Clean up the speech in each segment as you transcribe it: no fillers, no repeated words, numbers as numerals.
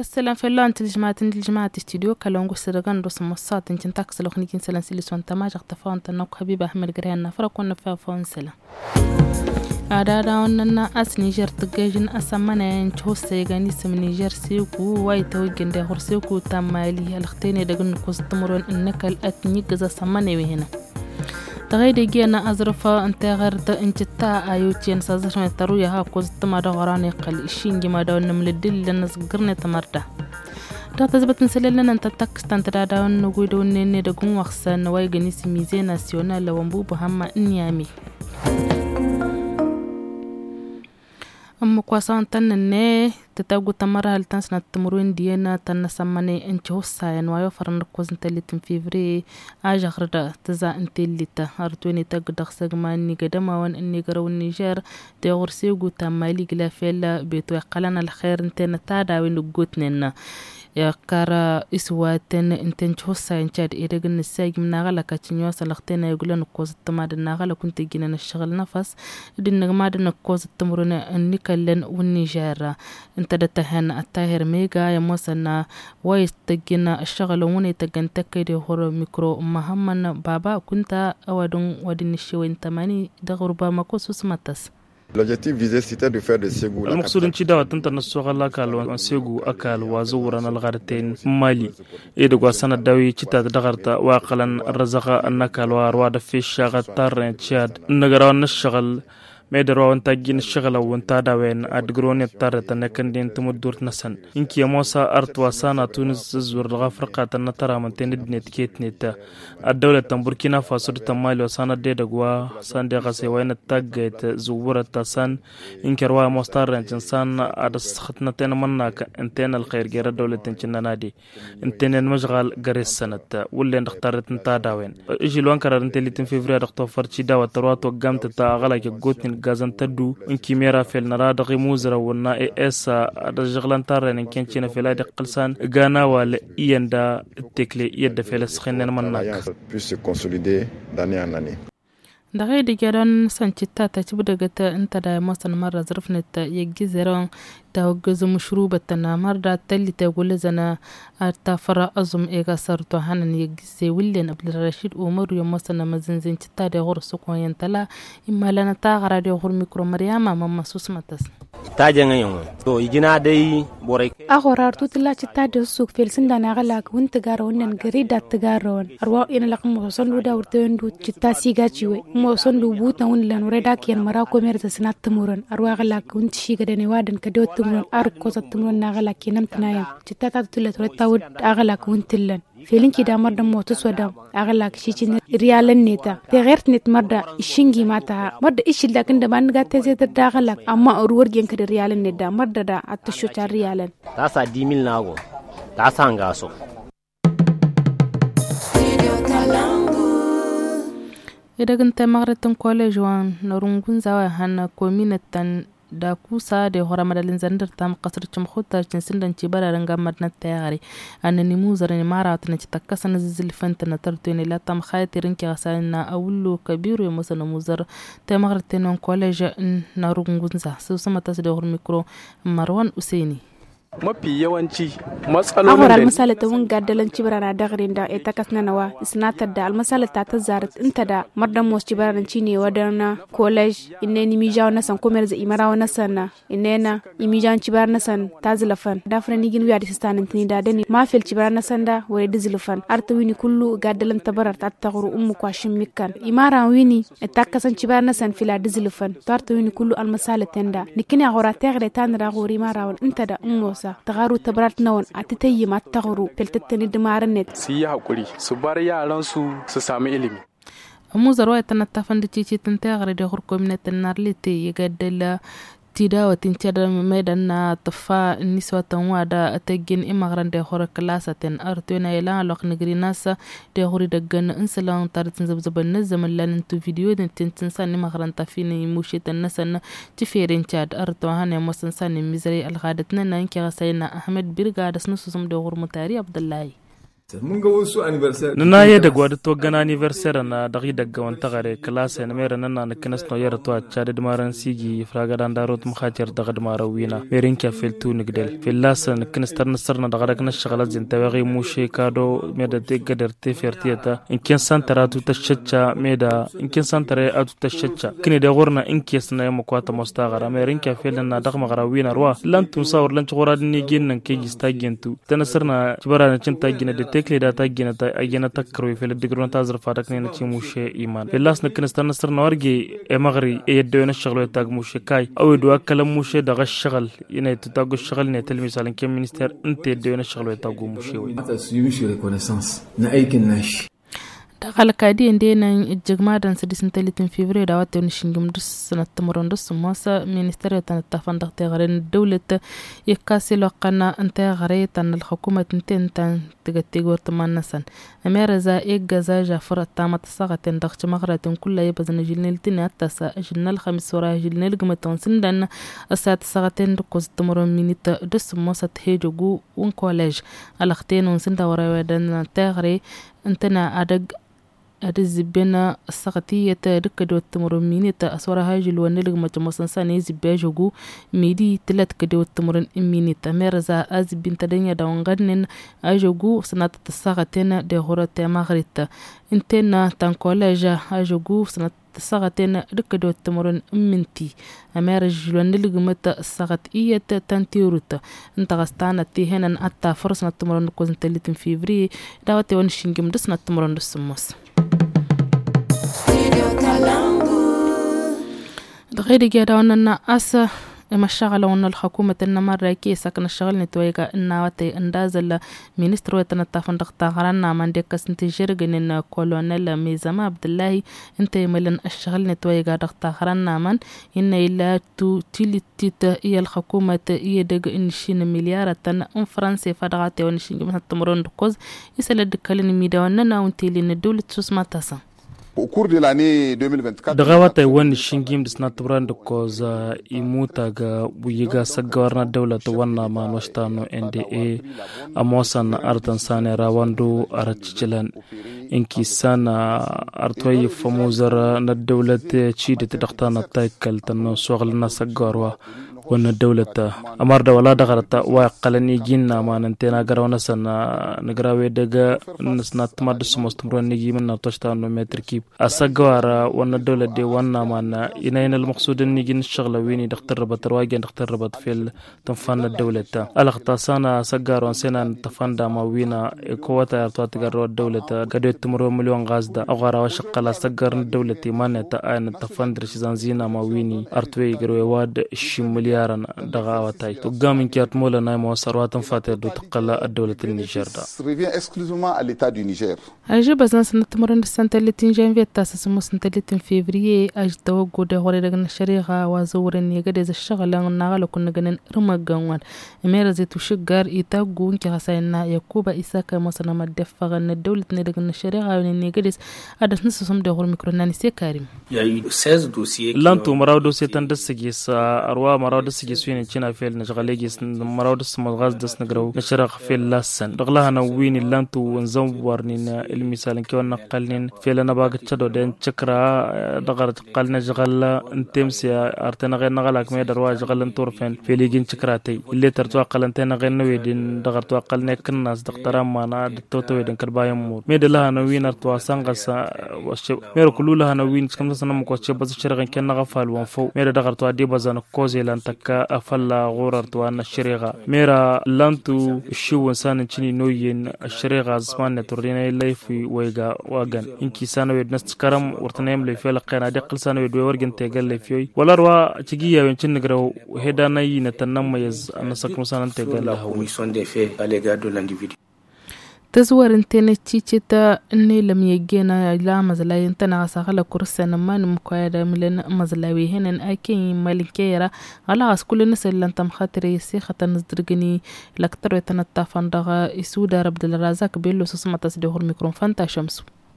السلام في اللون الجماعة استوديو كلونغو سرغان رسم مصات انت تاكس لو خنيكين سلان سيلس وانت ما جقتفون تنوك حبيب احمد قرينا فرقون فافون سلام عدادا وننا اس نيجر تجاجن اسمنا انتو سيغاني سم نيجر سيوكو واي توجن ده هرسيوكو تامالي الاختيني دغن كوستمرون انك الاتني غزا سمني وهنا تغيدي جينا أزرفا أنت غيرت أنت تا أيوتين سازرنا تروي ها كوزت ما دغراني قل إشين جما دون نملدل لناس قرنة تمرده دا تزبط نسللنا أنت تكستان ترادا ونقودون نيني دقون وخسان وايقني سميزي ناسيونال وانبو بهما إنيامي كواسان تنني تتاقو تمرها لتنسنا التمرين دينا تنسمني انتو الساين وايو فرنكوز انت اللي تنفيفري اجا غردا تزا انت اللي تهارتويني تاقدق ساقماني قدما وان اني قرو النيجر دي غرسيوغو تامالي قلافيلا بيتو يقلنا الخير انت نتادا وينو قوتننا يا كارا إسواتن انتن تحسا انشاد إيرغن الساق من ناغلا كاتنيو سلختين يقولون نقوز التماد الناغلا كنت جينا نشغل نفس دي نغماد نقوز التمرون النكالن والنيجارة انت دتهن التاهر ميغا يموسنا ويستجينا الشغل وني تغن تكيدي هورو ميكرو محمد بابا كنت أودن ودن الشوين تماني دغربا مكوسو سمتس L'objectif visé c'était de faire de Ségou المقصود انتي دعوة تنتنا السوغة كالو سيغو أكال وزورنا الغارتين مالي إيدو سنة داوي تتا دغرتا واقلا الرزاقة النكال واروادا في الشاغة تارين تشاد نغراون الشغل ميدرو انتا جين الشغل وانتا داوين ادقروني التارة نكندين تمدور نسن انكي موسى ارتوا سانا تونس زور الغافرقة تنطرها من تندني تكيت نتا الدولة تنبوركينا فاسور تمالي وسانا دي دقوا سان دي غسي وين التاقيت زورة تاسان انكي روا مستار انسان ادس خطنتين مناك انتين الخير غير الدولة تنشنا نادي انتين المشغل غريس سنة واللي نختارت انتا داوين اجي لوانكرا انتي اللي تنفيفريا دختو فرشي داوة تروات وقامت تا غلاك قوتن غازن تدو انكي ميرا في النراد غيموزرا ونا اسا رجغلان تارن انكي نشينا في لادي قلسان غانا وال يندا التكلي يد في السخنين مناك دغه دګران سنچتا ته چې بدګه انت د مصن مره ظرفنه ته یګي زرون توجز مشروبه تنامر دا تلي تقول زنا ارتا فرا ازم ايغا سرتو هنن يجي ولين عبد الرشيد عمر يوم مصن مزنزن چتا د غور سكو ينتلا اما لنا تا غرا د غور ميكرو مريم ماما سوسمتس تاجن يوم تو يجنا دي بوري اغورار تو تلا چتا د سوق فيلسن دنا غلاك وانت غارون غريدا تغارون اروا ان لقم وصلوا دا ورتين دو چتا سيغاچي وي موسن لو بوت نون لن وردا كين مرا كوميرز سنات تمورن اروا غلاك وانت شي غدني وادن كدو تمرن أركوز التمرن ناغلا كي نمتنايا جتاتا تلا ترتاود أغلا كونتلن فيلين كي دامر دم موتوس ودم أغلا كشيء ريالن نتا تغيرت نت مردا إشينجي ماتا مردا إيش لكن دمان قاتة زيت داغلا أما أرور جين كده ريالن نتا مردا دا أتشو تار ريالن تاسا ديميل ناغو تاسا انغاسو إذا كنت مغرتن كوليجوان نورنغون زوا هن كومينتن da kusa da hora madalin zandar tam kasar chimkhota jinsin dan cibara ranga madna tayari anani muzar ni mara tana citakasa na zilfanta na tarto ne la tam khaytirin ki asana awlu kabiru ya musana muzar ta magartenon college na rungunza su sama tas da hor mikro Marwan Usaini mafi yawanci matsalolin da misali ta wun gaddalan cibara na dagrin da ita kasna nawa isnatar da almasala ta zarat inta da mardan mos cibara nan cine wadana college inne ni mijaw na san komer za imara wa nasana inne na imijan cibara na san tazlafan da fara ni gin wiya distanin tini da dani ma fel cibara na san da wai dizlafan arta wini kullu gaddalan tabarar ta tagru ummu kwashin mikkan imara wini ita kasan cibara na san fila dizlafan tarta wini kullu almasala tenda nikina gora tagre tan ra gori mara wa inta da ummu تغارو تبرات نون أتتيي ما تغرو بلتتني دمارنت سيا حقولي سباريا لانسو سسامي إلمي أمو زروة تنتفن دتشي تنتغري دخور كومنة النارلتي يقدل تيدا وتنشد ميدان طفا النسوة تنوادا أتجن إمغران دخور كلاسة أرتونا يلا لوق نجري ناسا دخور دجن إنسلان تارتن زبزب النزم اللي ننتو فيديو تنسان إمغران تفيني موشيت النسن تفيرين شاد أرتوهان يمسنسان مزري الغادتنا نانكي غسينا أحمد بيرغاد سنسوسم دخور متاري عبد الله nana ye da gwada to gana anniversaire na dagi daga wanta gare klasa na mera nan na kinas no yara to a chade dmaran sigi fraga dan darot mkhatir daga dmara wina merin ka feltu nigdel filasa na kinas tar nasarna daga kana shagala zinta wagi mushe kado meda de gadar te fertiata in kin santara tu tashcha meda in kin santare atu tashcha kini da gorna in kis na yama kwata mustagara merin ka fel na daga magara wina rwa lan tun sawr lan chora ni ginnan ke gista gentu tanasarna kibara na cin tagina de tekle da tagina ta agina takro fel digrona tazar fadak ne na ci mushe iman bilas na kinistan nasar na warge e magri e yeddo na shaglo tag mushe kai aw do akala mushe daga shagal ina to tagu shagal ne tel misalan ke minister inte yeddo na shaglo tagu mushe ata suyi shi reconnaissance na aikin nashi da kalkadi inde nan jigmadan sadisin talitin fevrier da wata shingim dus sanat morondus masa ministeriya tan tafan daqte garin dawlata yakasi loqana anta gare tan الحكومه تنتن تغتي غورت مانسن امير za اجازا جعفر تامت ساغتن دخش مغراتن كل يبزن جلنلتن اتسا جلنل خمس ورا جلنل غمتون سندن اسات ساغتن دكوز تمرون مينيت دس ماسات هيجو ون كوليج الاختين سندا ورا ودن تغري انتنا ادق أدزبنا السقطية ركض والتمرمين تأسورة هاجل ونلغ مجموسن ساني زباجوغو ميدي تلات كدو والتمرن إميني تمرزا أزبين تدنيا دونغنن أجوغو سنة السقطين دي غورة مغريتا انتنا تنكولاجا أجوغو سنة السقطين ركض والتمرن إمينتي أمارج ونلغ متى السقط إية تنتيروتا انتغستانا تيهنا أتا فرصنا التمرن كوزن تلتين فيفري داوتي ونشنجم دسنا التمرن دسموس غير جداونا أسا إما الشغل وأن الحكومة إنما رأيكي سكن الشغل نتويجا إننا وتي إندازل مينستر وتنتافن دقتاغرنا من ديك سنتجرج إن كولونيل ميزما عبد الله إنت يملن الشغل نتويجا دقتاغرنا من إن إلا تيلي تيتا إيه الحكومة إيه دق إنشين مليار تن أم فرنسي فدغاتي ونشين مثل تمرون دكوز يسأل دكالين ميداوننا ونتيلي ندولة سوسما تاسا Au cours de l'année 2024, daga wata wani shingim da snatubran da koza imuta ga buyiga sagawarna dawlata wanna ma washtano NDA amosan artan sane rawando arachichilan inki sana artoyi famuzara na dawlata ci da tadaqtana taykal tanno soglna sagawarwa wana dawlata amarda wala dagarata wa qalani ginna manantena garawna sana nagrawe daga nasnat madus mustumran nigi min natashta no metr kib asagwara wana dawlade wana mana inayna المقصود نيجي نشتغل ويني دكتور ربط رواجي دكتور ربط في تنفان الدولة الأختصانا سجار وانسنا تفان داما وينا قوة تجار الدولة قد تمر مليون غازدا أغارا وشقلا سجار الدولة مانة تأين تفان درش زنزينا ما ويني أرتوي جروي واد شمليارا دغاوتاي تقام إنكيات مولا نايم وسروات فاتر دو تقلا الدولة النيجر دا أجيب أزنا سنة تمرن السنة اللي تنجين في التاسس سنة اللي فيفريي أجدو قد غوري دغن الشريعة وزورن يقدز الشغل نغالو كنا جنن رمجان أمير زيتو شجار يتاقون كغسينا يكوبا إساكا مثلا ما دفعنا الدولة ندغن الشريعة ونن يقدز أدرس نسوم دغور ميكروناني سيكاريم لانتو مراو دوسي تندسجيس أروا مراو دسجيس وين تشينا فيل نشغليجيس مراو دس مغاز دس نغرو نشرق فيل لاسن دغلها نوين لانتو ونزورنين المثال كيون نقلنين فيلنا باغ تشدو دين تشكرا دغرت قلنا جغل انتمسي ارتنا غير نغلك ما درواج غلن تورفين في ليجين تشكراتي اللي ترتوا قلنتنا غير نويدين دغرتوا قلنا كناس دكتور ما دتوتو ويدن كربايم مور ميد لها نوين ارتوا سانغس وش مير كلها نوين كم سنه مكوتش بس شرغن كن غفال وفو مير دغرتوا دي بزن كوزي لان تكا افلا غوررتوا ان الشريغه ميرا لانتو شو انسان تشني نوين الشريغه زمان تورينا ليفي ويغا واغن انكي سانويد نست كرم ورتنيم لي فيل قينا دي قلسانويد ورغن تيغل فيوي ولا روا تجيا وينشن نغرو هدانا ينتنم ميز انا سكم سان تيغل هو sont des faits à l'égard de l'individu. تزور انتنا تشيتا اني لم يجينا لا مزلاي انتنا ساغلا كرسنا ما نمكويدا ملن مزلاوي هنن اكي مالكيرا على كل الناس اللي انت مخاطري سيخه نزدرغني لاكتر تنتافن دغا اسود رب الرزاق بيلو سسمه تسدير الميكروفون تا شمس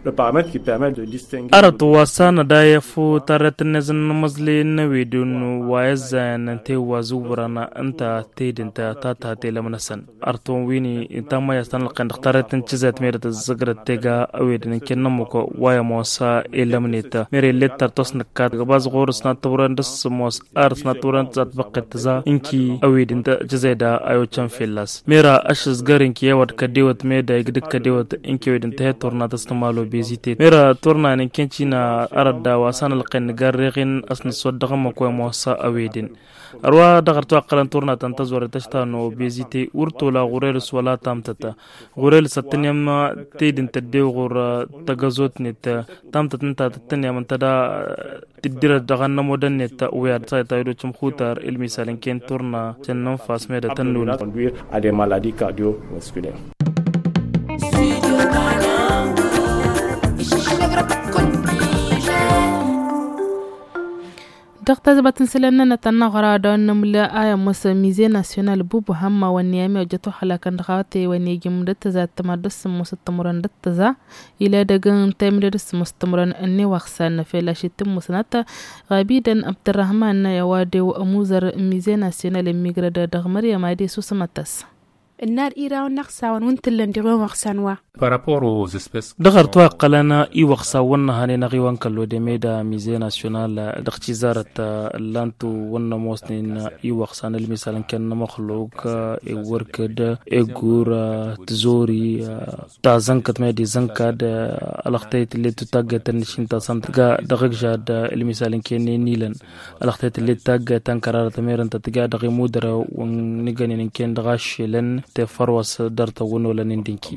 Le paramètre qui permet de distinguer aratu wasana da ya fu tarat nazan mazli na widun wayazan te wazubrana anta tedinta ta te lamnasan artu wini tama yastan alqan tarat tizat meret zagrat tega awedin kennamuko waya mosa elamnita mere letter tosnakat baz gorsna turan das mos arsna turan zat baqat za inki awedin ta jazeda ayo chamfelas mera ashis garin ki yawad kadewat meda igdik kadewat inki wedin ta torna tasmalo bezite mera torna ne kencina arada wasan alqan garregin asna soddaga mako mosa awedin arwa dagartu aqalan torna tantazwar tashtano bezite urto la gurel wala tamtata gurel satnyam تيدن تديو غور تجازوت نت تام تنتا تتنيا من تدا تدير دغنا مودن نت ويا سايتا يدو تمخوتر المثال كين تورنا تنم فاس ميدا تنون conduire à des maladies cardiovasculaires. دكتور زبطن سلنا نتناغرا دون ملا آية مسميزي ناسيونال بوبو هما ونيامي وجتو حلاكا نغاتي ونيجي مدت ذات تمدس مستمران دتزا إلى دقن تمدس مستمران أني وخسان في لاشتم مسناتا غابيدا عبد الرحمن يوادي وأموزر ميزي ناسيونال ميغردا دغمريا مايدي سوسماتس النار إيران نقصاون وانتلن ديغو وخسانوا Par rapport aux espèces دغرتو قلنا اي وخساونا هاني نغيوان كلو ديميدا ميزي ناسيونال دختي زارت لانتو ون موسنين اي وخسان المثال كان مخلوق اي وركد اي غور تزوري تا زنكت ميدي زنكاد الاختيت اللي تتاغت نشين تا سنتغا دغجاد المثال كان نيلن الاختيت اللي تاغ تنكرار تميرن تتغا دغي مودر ونغنين كان دغاشلن تفروس درت ونولا ندينكي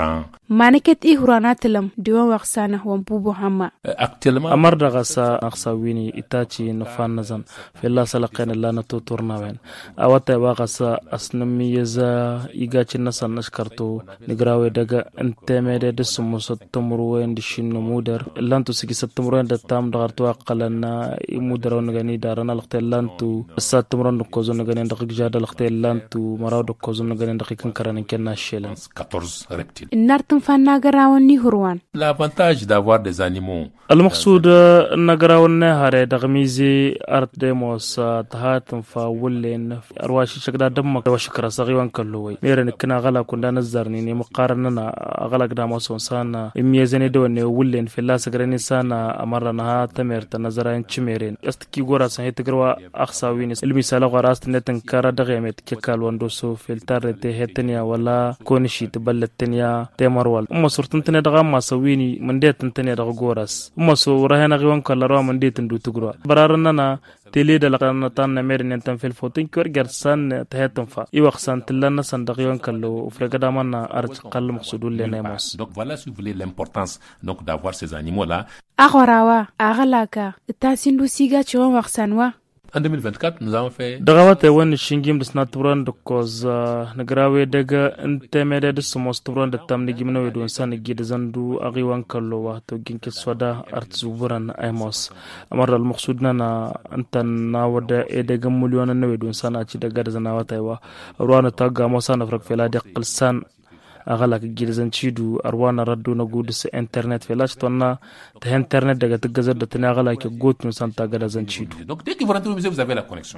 مانكت إهرانات لم ديوان وقسانه ومبوبو هما أمر دغسا أخساويني إتاتي نفان نزن في الله سلقين الله نتو تورناوين أواتا واغسا أسنمي يزا إيغاتي نسا نشكرتو نقراوي دغا انتاميدي دسمو ستمروين دشين نمودر اللانتو سيكي ستمروين دتام دغرتو أقلنا إمودر ونغاني دارنا لغتي اللانتو ستمرون دكوزو نغاني دقيق جادا لغتي اللانتو مراو دكوزو نغاني دقيق نكراني كنا الشيلان 14 reptiles. النار تنفان غراوني هروان L'avantage d'avoir des animaux المقصود نغراون هاري دغميزي ارت ديموس تهاتم فولين ارواش شكدا دمك وشكرا صغيوان كلوي ميرن كنا غلا كنا نزرني مقارننا غلا قداموس سانا ميزني دوني ولين في الله سغرني سانا امرنا تمر تنظرين تشميرين استكي غورا سهي تغروا اخساوين المثال غراست نتن كارا دغيمت كيكال وندوسو فلتر تي هتنيا ولا كونشي تبلتنيا تمرول ام صورتنتني دغا ما سويني من ديتنتني دغ غوراس مصو رهنا غيوان كلروا من ديتن دو تغروا برارنا تيلي دلقنا تان ميرن انتن في الفوتين كورغر سان تهتن فا يوخسان تلنا صندقيون كلو فرغدامنا ارج قل مقصود لنيموس. Donc voilà si vous voulez l'importance donc d'avoir ces animaux là. أغراوا أغلاكا التاسين سيغا تشوان وخسانوا En 2024 nous avons fait دغوات وين شينجيم دسناتوران دكوز نغراوي دغ انتميد دسموستوران دتام نجيمنو يدون سان جيد زندو اغيوان كلو واتو جينك سودا ارتزوبران ايموس امر المقصود لنا انت ناود ادغ مليون نو يدون سان اتي دغ زناواتايوا روان تاغا موسان فرق فلا دقل سان أغلق جيرزن تشيدو أروانا ردو نقود س إنترنت فلاش تونا ته إنترنت دعك تجزر دتنا أغلق يقود نسان تاجرزن تشيدو. Donc dès que vous rentrez au musée vous avez la connexion.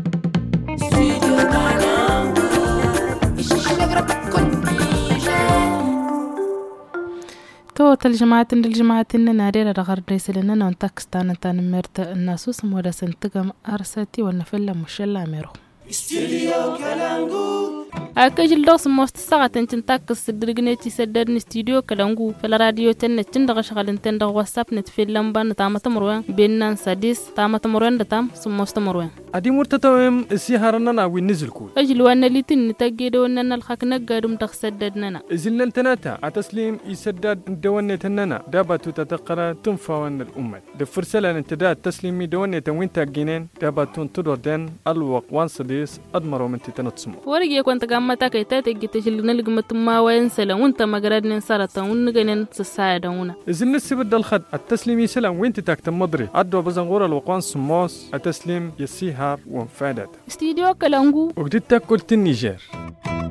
تو الجماعات ناريرا رغر ريسلنا نونتاكستان تان مرت الناس سمودا سنتقم أرساتي ونفلا مشلا ميرو. استديو كلامو أكجل دوس موست ساعة تنتاكس درجنتي سدرن استديو كلامو في الراديو تندغ شغل تندغ واتساب نتفيلم بان تامة مروان بينان ساديس تامة مروان دتام سموست مروان أدي مرتتوهم السيهارنا ونزلكو أجل وانا ليتن نتاجد وانا الحق نقادم تخسددنا إزلنا التناتا عتسليم يسدد دوانة تننا دابتو تتقرا تنفى وانا الأمة دفرسلا انتداد تسليمي دوانة وين تاجينين دابتو تدور دين الوق وانسديس أدمرو من تتنتصمو ورقي كنت قامتا كيتاتي جتشل نلقمة ما وينسلا وانت مقراد ننسارتا ونغنين سسايدا ونا إزلنا السبد الخد التسليمي سلا وين تتاكتم مدري عدو بزنغورا الوقوان سموس التسليم يسيها وانفادت استديو كلامو وقدتك قلت النيجر